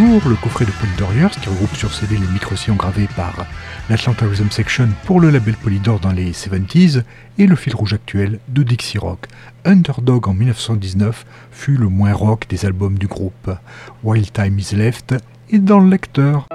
toujours le coffret de Polydor qui regroupe sur CD les micro-sillons gravés par l'Atlanta Rhythm Section pour le label Polydor dans les 70s et le fil rouge actuel de Dixie Rock. Underdog en 1919 fut le moins rock des albums du groupe. While Time Is Left est dans le lecteur.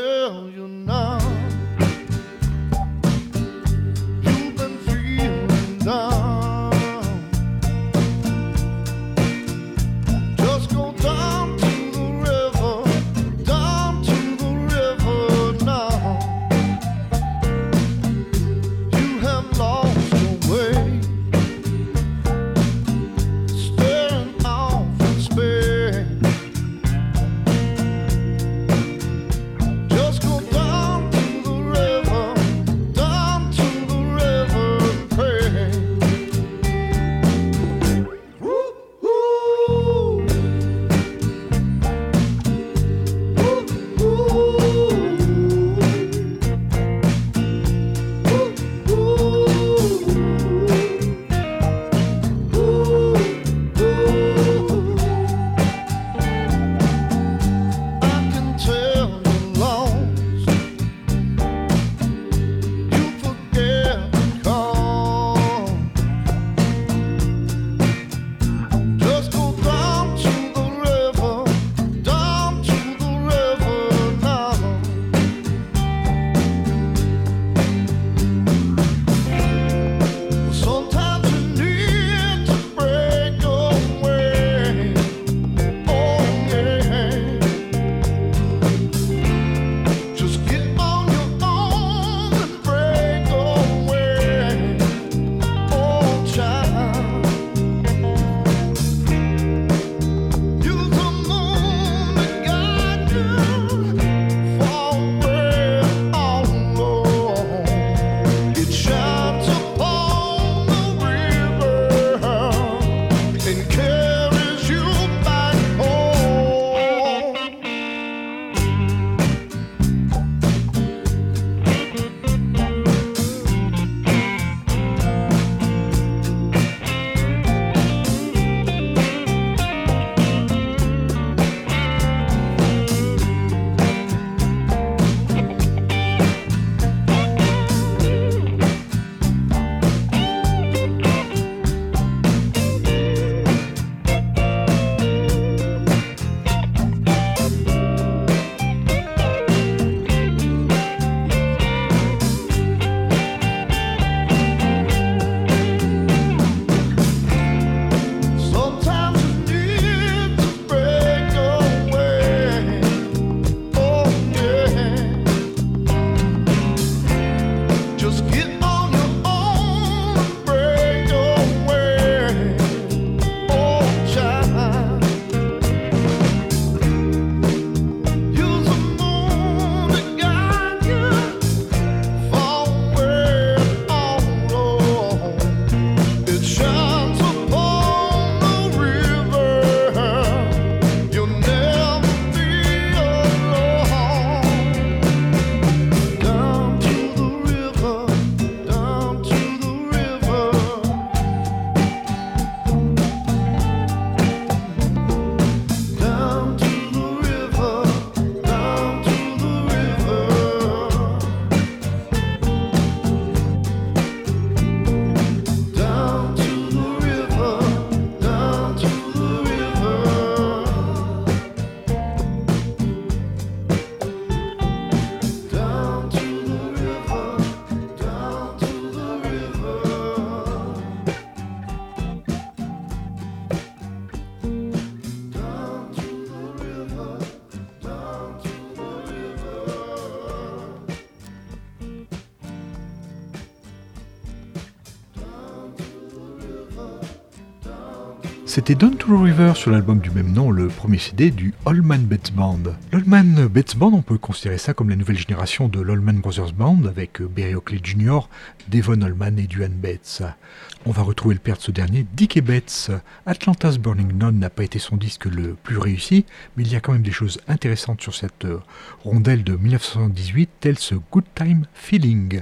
tell you now, you've been feeling down. Just go down to the river, down to the river now. You have lost your way, staring off in space. Just go down to the river, down to the river and pray. Woo-hoo. I can tell you're lost. You forget to call. Just go down to the river, down to the river now. Sometimes you need to break away. Oh yeah. Just get on your own and break away. Oh child, use the moon to guide you forward on low. It shines upon the river and carries you back home. Sometimes you need to break away. Oh yeah. Just get on your own and break away. Oh child, use the moon to guide you forward on low. It shines upon the river. You'll never be alone. Down to the river, down to the river. Down to the river, down to the river. Down to the river, down to the river. Down to the river, down to the river. Down to the river, down to the river. C'était Down to the River sur l'album du même nom, le premier CD du Allman Betts Band. L'Allman Betts Band, on peut considérer ça comme la nouvelle génération de l'Allman Brothers Band, avec Berry Oakley Jr., Devon Allman et Duane Betts. On va retrouver le père de ce dernier, Dickie Betts. Atlanta's Burning Nun n'a pas été son disque le plus réussi, mais il y a quand même des choses intéressantes sur cette rondelle de 1978, telle ce Good Time Feeling.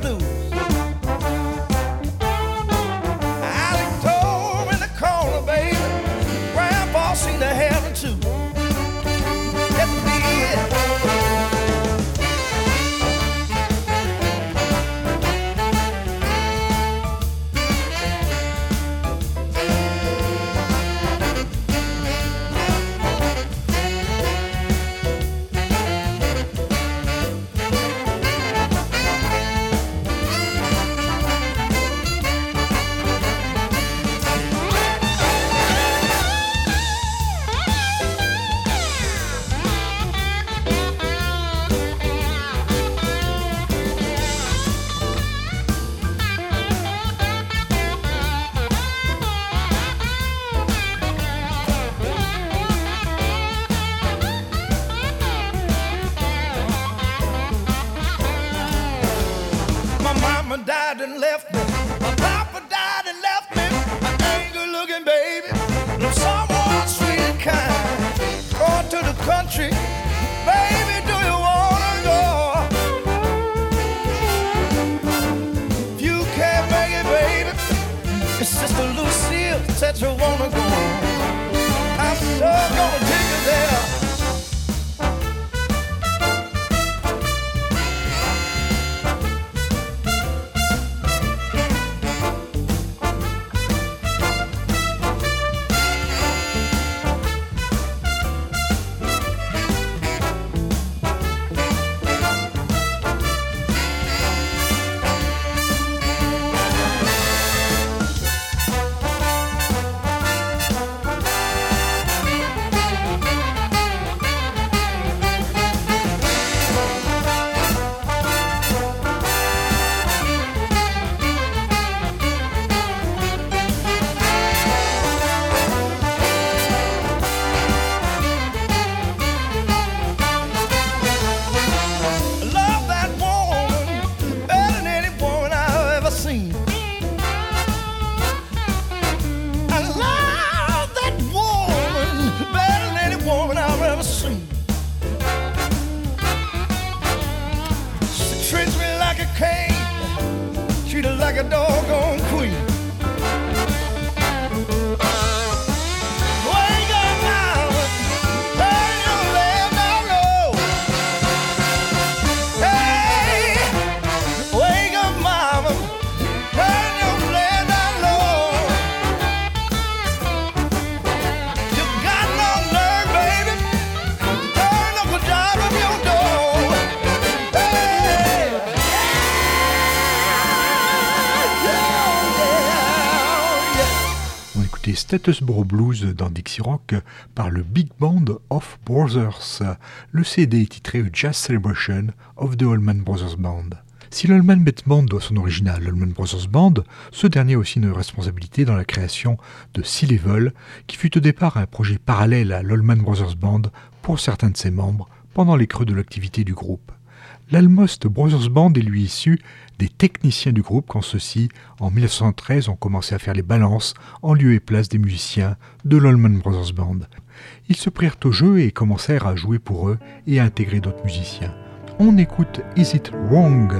blues. Alec told in the corner, baby. Grandpa seen to have him too. Yes, he did. Died and left me. My papa died and left me. An angry looking baby. And someone sweet and kind. Going to the country. Baby, do you wanna go? If you can't make it, baby, it's Sister Lucille said you wanna go. I'm sure gonna take you there. Like a doggone queen. Wake up now, turn your lamp down low. Hey, wake up, mama, turn your lamp down low. You got no nerve, baby. Turn up the job of your door. Hey. Des Statusboro Blues dans Dixie Rock par le Big Band of Brothers. Le CD est titré Jazz Celebration of the Allman Brothers Band. Si l'Allman Band doit son origine à l'Allman Brothers Band, ce dernier a aussi une responsabilité dans la création de Sea Level, qui fut au départ un projet parallèle à l'Allman Brothers Band pour certains de ses membres pendant les creux de l'activité du groupe. L'Almost Brothers Band est lui issu des techniciens du groupe quand ceux-ci, en 1913, ont commencé à faire les balances en lieu et place des musiciens de l'Allman Brothers Band. Ils se prirent au jeu et commencèrent à jouer pour eux et à intégrer d'autres musiciens. On écoute Is It Wrong?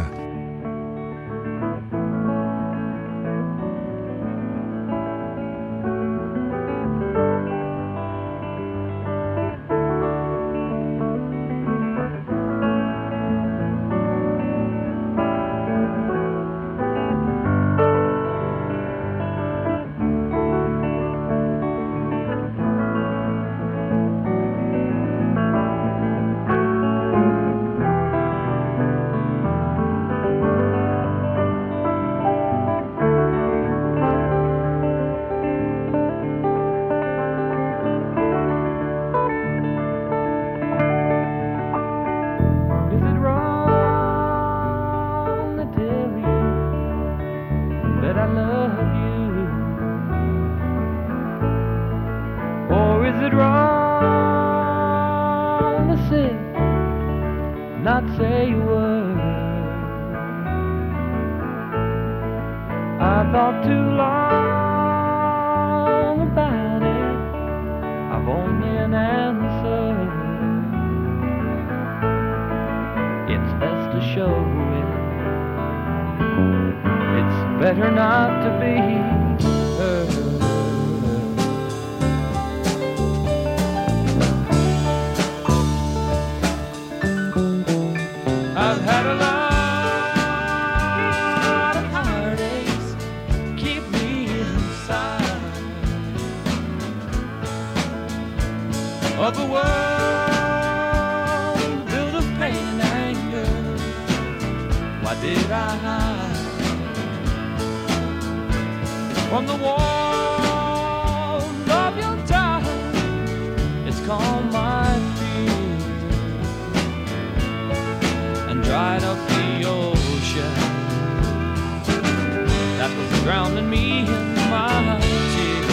not say a word. I thought too long about it. I've only an answer. It's best to show it. better not to be her. I've had a lot of heartaches keep me inside of the world built of pain and anger. Why did I hide from the warmth of your touch? It's calmed my fear and dried up the ocean that was drowning me in my tears.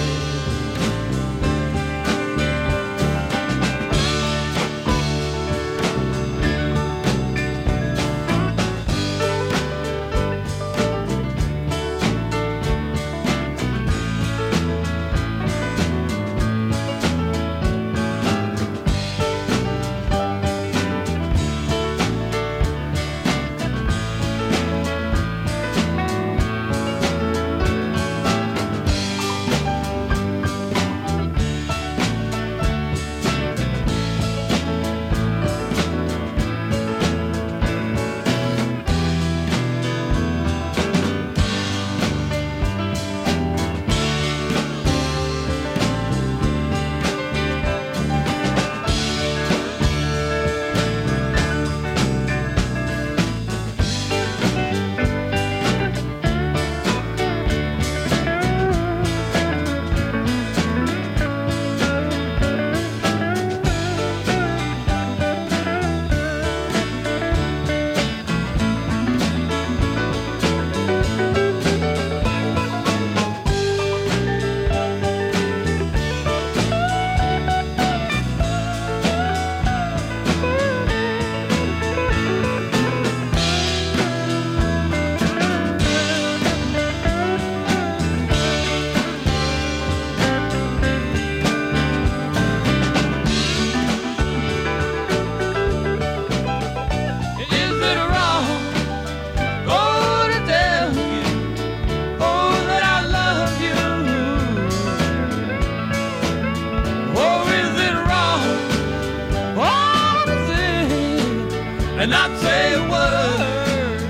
And not say a word.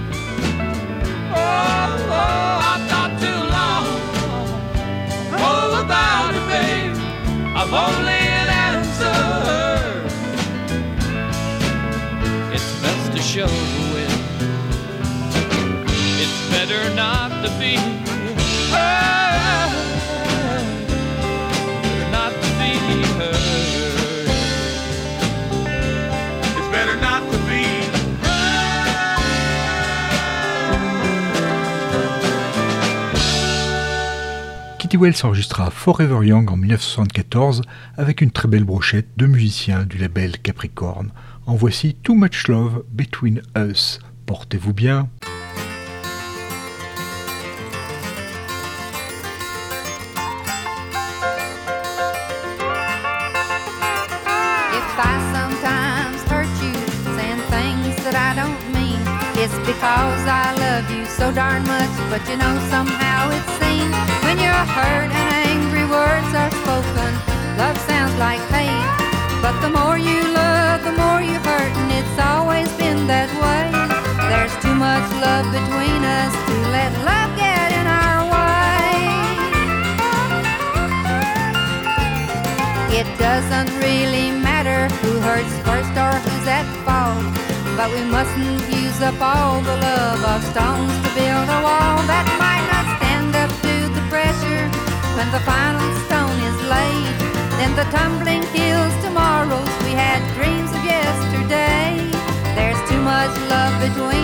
Oh, I've got too long. Oh, about it, babe. I've only an answer. It's best to show it. It's better not to be hurt. Not to be hurt. It's better not to be. Kitty Wells enregistra Forever Young en 1974 avec une très belle brochette de musiciens du label Capricorn. En voici Too Much Love Between Us. Portez-vous bien. It's because I love you so darn much, but you know somehow it seems when you're hurt and angry words are spoken, love sounds like hate. But the more you love, the more you hurt, and it's always been that way. There's too much love between us to let love get in our way. It doesn't really matter who hurts first or who's at fault, but we mustn't use up all the love of stones to build a wall that might not stand up to the pressure when the final stone is laid. Then the tumbling kills tomorrows we had dreams of yesterday. There's too much love between